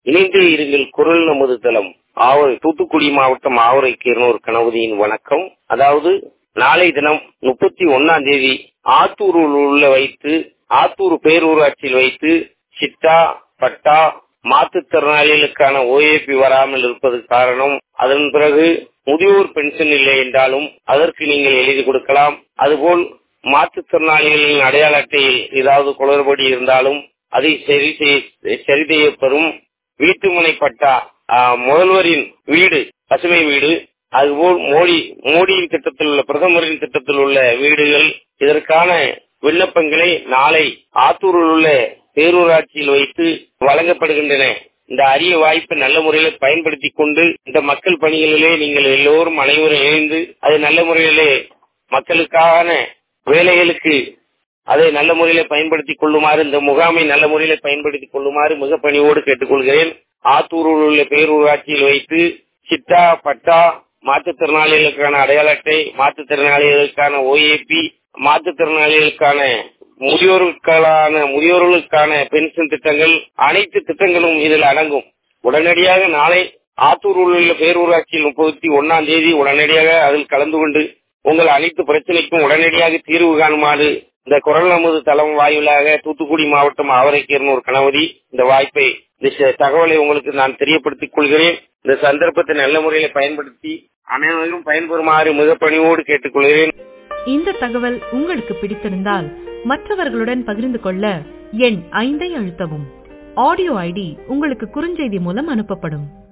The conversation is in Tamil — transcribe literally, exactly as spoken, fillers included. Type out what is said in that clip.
இணைந்தே இருங்கள் குரல் நமது தளம். ஆவரை தூத்துக்குடி மாவட்டம் ஆவரை கீரனூர் கணபதியின் வணக்கம். அதாவது நாளை தினம் முப்பத்தி ஒன்னாம் தேதி ஆத்தூரில் உள்ள வைத்து ஆத்தூர் பேரூராட்சியில் வைத்து சிட்டா பட்டா மாற்றுத்திறனாளிகளுக்கான ஓஏபி வராமல் இருப்பது காரணம். அதன் பிறகு முதியோர் பென்ஷன் இல்லை என்றாலும் அதற்கு நீங்கள் எழுதி கொடுக்கலாம். அதுபோல் மாற்றுத்திறனாளிகளின் அடையாள அட்டையில் ஏதாவது குளறுபடி இருந்தாலும் அதை சரி சரி செய்யப்பெறும். வீட்டுமனை பட்டா, முதல்வரின் வீடு, பசுமை வீடு, அதுபோல் மோடி மோடியின் திட்டத்தில் உள்ள பிரதமரின் திட்டத்தில் உள்ள வீடுகள், இதற்கான விண்ணப்பங்களை நாளை ஆத்தூரில் உள்ள பேரூராட்சியில் வைத்து வழங்கப்படுகின்றன. இந்த அரிய வாய்ப்பை நல்ல முறையில் பயன்படுத்திக் கொண்டு இந்த மக்கள் பணிகளிலே நீங்கள் எல்லோரும் அனைவரும் இணைந்து அதை நல்ல முறையிலே மக்களுக்கான வேலைகளுக்கு அதை நல்ல முறையில பயன்படுத்திக் கொள்ளுமாறு, இந்த முகாமை நல்ல முறையில பயன்படுத்திக் கொள்ளுமாறு மிக பணியோடு கேட்டுக்கொள்கிறேன். ஆத்தூரில் உள்ள பேரூராட்சியில் வைத்து சிட்டா பட்டா மாற்றுத்திறனாளிகளுக்கான அடையாள அட்டை, மாற்றுத்திறனாளிகளுக்கான ஓஏபி, மாற்றுத்திறனாளிகளுக்கான முதியோர்களுக்கான முதியோர்களுக்கான பென்ஷன் திட்டங்கள், அனைத்து திட்டங்களும் இதில் அடங்கும். உடனடியாக நாளை ஆத்தூரில் உள்ள பேரூராட்சியில் முப்பத்தி ஒன்னாம் தேதி உடனடியாக அதில் கலந்து கொண்டு உங்கள் அனைத்து பிரச்சனைக்கும் உடனடியாக தீர்வு காணுமாறு இந்த குரல் நமது தளம் வாயிலாக தூத்துக்குடி மாவட்டம் ஆவரை கீரனூர் கணபதி இந்த வாய்ப்பை, இந்த தகவலை உங்களுக்கு நான் தெரியப்படுத்திக் கொள்கிறேன். இந்த சந்தர்ப்பத்தை நல்ல முறையில பயன்படுத்தி அனைவரும் பயன்பெறுமாறு மிக பணிவோடு கேட்டுக்கொள்கிறேன். இந்த தகவல் உங்களுக்கு பிடித்திருந்தால் மற்றவர்களுடன் பகிர்ந்து கொள்ள எண் ஐந்தை அழுத்தவும். ஆடியோ ஐடி உங்களுக்கு குறுஞ்செய்தி மூலம் அனுப்பப்படும்.